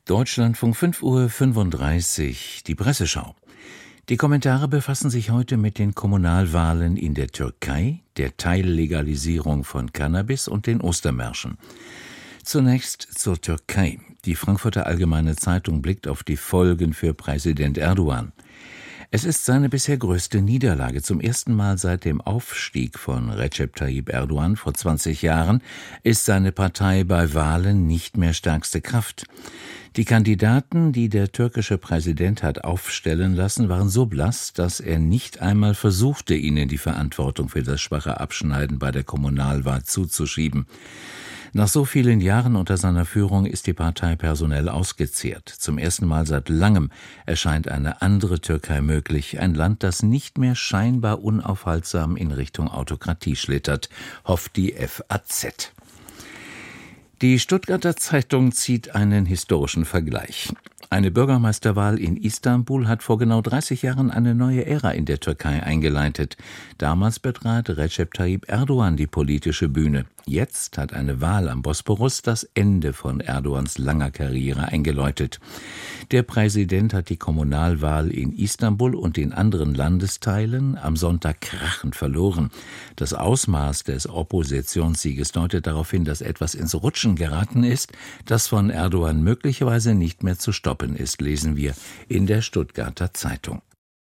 Deutschlandfunk 5:35 Uhr, die Presseschau. Die Kommentare befassen sich heute mit den Kommunalwahlen in der Türkei, der Teillegalisierung von Cannabis und den Ostermärschen. Zunächst zur Türkei. Die Frankfurter Allgemeine Zeitung blickt auf die Folgen für Präsident Erdogan. Es ist seine bisher größte Niederlage. Zum ersten Mal seit dem Aufstieg von Recep Tayyip Erdogan vor 20 Jahren ist seine Partei bei Wahlen nicht mehr stärkste Kraft. Die Kandidaten, die der türkische Präsident hat aufstellen lassen, waren so blass, dass er nicht einmal versuchte, ihnen die Verantwortung für das schwache Abschneiden bei der Kommunalwahl zuzuschieben. Nach so vielen Jahren unter seiner Führung ist die Partei personell ausgezehrt. Zum ersten Mal seit langem erscheint eine andere Türkei möglich, ein Land, das nicht mehr scheinbar unaufhaltsam in Richtung Autokratie schlittert, hofft die FAZ. Die Stuttgarter Zeitung zieht einen historischen Vergleich. Eine Bürgermeisterwahl in Istanbul hat vor genau 30 Jahren eine neue Ära in der Türkei eingeleitet. Damals betrat Recep Tayyip Erdogan die politische Bühne. Jetzt hat eine Wahl am Bosporus das Ende von Erdogans langer Karriere eingeläutet. Der Präsident hat die Kommunalwahl in Istanbul und in anderen Landesteilen am Sonntag krachend verloren. Das Ausmaß des Oppositionssieges deutet darauf hin, dass etwas ins Rutschen geraten ist, das von Erdogan möglicherweise nicht mehr zu stoppen ist, lesen wir in der Stuttgarter Zeitung.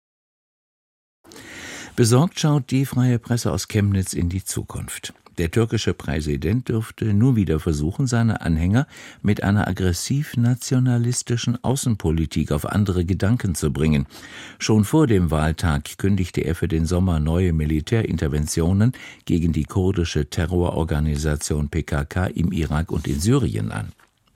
Besorgt schaut die Freie Presse aus Chemnitz in die Zukunft. Der türkische Präsident dürfte nun wieder versuchen, seine Anhänger mit einer aggressiv-nationalistischen Außenpolitik auf andere Gedanken zu bringen. Schon vor dem Wahltag kündigte er für den Sommer neue Militärinterventionen gegen die kurdische Terrororganisation PKK im Irak und in Syrien an.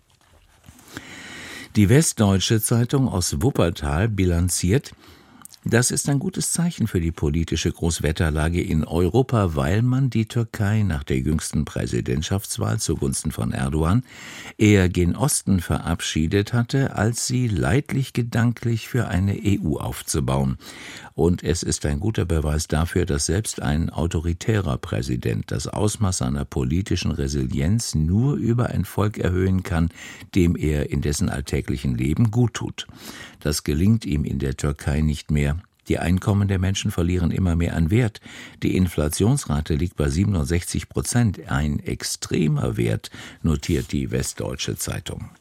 Die Westdeutsche Zeitung aus Wuppertal bilanziert: Das ist ein gutes Zeichen für die politische Großwetterlage in Europa, weil man die Türkei nach der jüngsten Präsidentschaftswahl zugunsten von Erdogan eher gen Osten verabschiedet hatte, als sie leidlich gedanklich für eine EU aufzubauen. Und es ist ein guter Beweis dafür, dass selbst ein autoritärer Präsident das Ausmaß seiner politischen Resilienz nur über ein Volk erhöhen kann, dem er in dessen alltäglichen Leben guttut. Das gelingt ihm in der Türkei nicht mehr. Die Einkommen der Menschen verlieren immer mehr an Wert. Die Inflationsrate liegt bei 67%, ein extremer Wert, notiert die Westdeutsche Zeitung.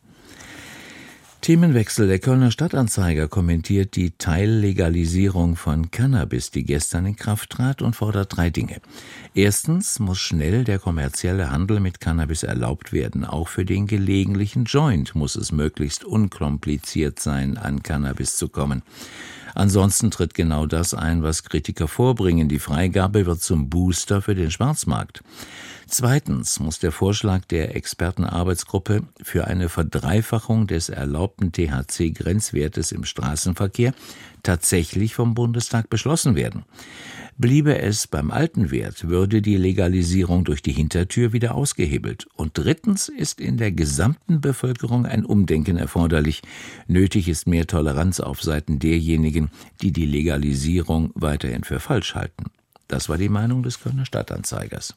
Themenwechsel. Der Kölner Stadtanzeiger kommentiert die Teillegalisierung von Cannabis, die gestern in Kraft trat, und fordert 3 Dinge. Erstens muss schnell der kommerzielle Handel mit Cannabis erlaubt werden. Auch für den gelegentlichen Joint muss es möglichst unkompliziert sein, an Cannabis zu kommen. Ansonsten tritt genau das ein, was Kritiker vorbringen. Die Freigabe wird zum Booster für den Schwarzmarkt. Zweitens muss der Vorschlag der Expertenarbeitsgruppe für eine Verdreifachung des erlaubten THC-Grenzwertes im Straßenverkehr tatsächlich vom Bundestag beschlossen werden. Bliebe es beim alten Wert, würde die Legalisierung durch die Hintertür wieder ausgehebelt. Und drittens ist in der gesamten Bevölkerung ein Umdenken erforderlich. Nötig ist mehr Toleranz auf Seiten derjenigen, die die Legalisierung weiterhin für falsch halten. Das war die Meinung des Kölner Stadtanzeigers.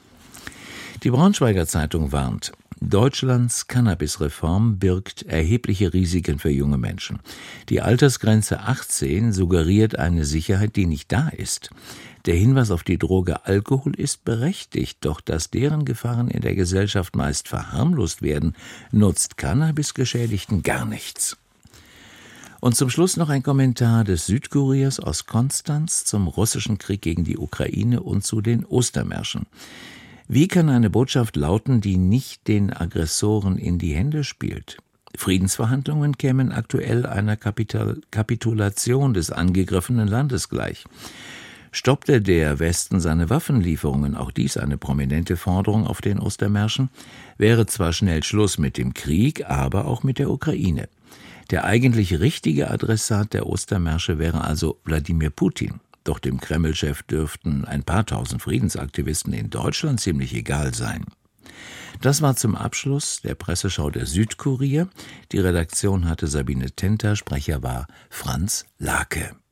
Die Braunschweiger Zeitung warnt: Deutschlands Cannabisreform birgt erhebliche Risiken für junge Menschen. Die Altersgrenze 18 suggeriert eine Sicherheit, die nicht da ist. Der Hinweis auf die Droge Alkohol ist berechtigt, doch dass deren Gefahren in der Gesellschaft meist verharmlost werden, nutzt Cannabis-Geschädigten gar nichts. Und zum Schluss noch ein Kommentar des Südkuriers aus Konstanz zum russischen Krieg gegen die Ukraine und zu den Ostermärschen. Wie kann eine Botschaft lauten, die nicht den Aggressoren in die Hände spielt? Friedensverhandlungen kämen aktuell einer Kapitulation des angegriffenen Landes gleich. Stoppte der Westen seine Waffenlieferungen, auch dies eine prominente Forderung auf den Ostermärschen, wäre zwar schnell Schluss mit dem Krieg, aber auch mit der Ukraine. Der eigentlich richtige Adressat der Ostermärsche wäre also Wladimir Putin. Doch dem Kreml-Chef dürften ein paar tausend Friedensaktivisten in Deutschland ziemlich egal sein. Das war zum Abschluss der Presseschau der Südkurier. Die Redaktion hatte Sabine Tenter, Sprecher war Franz Lake.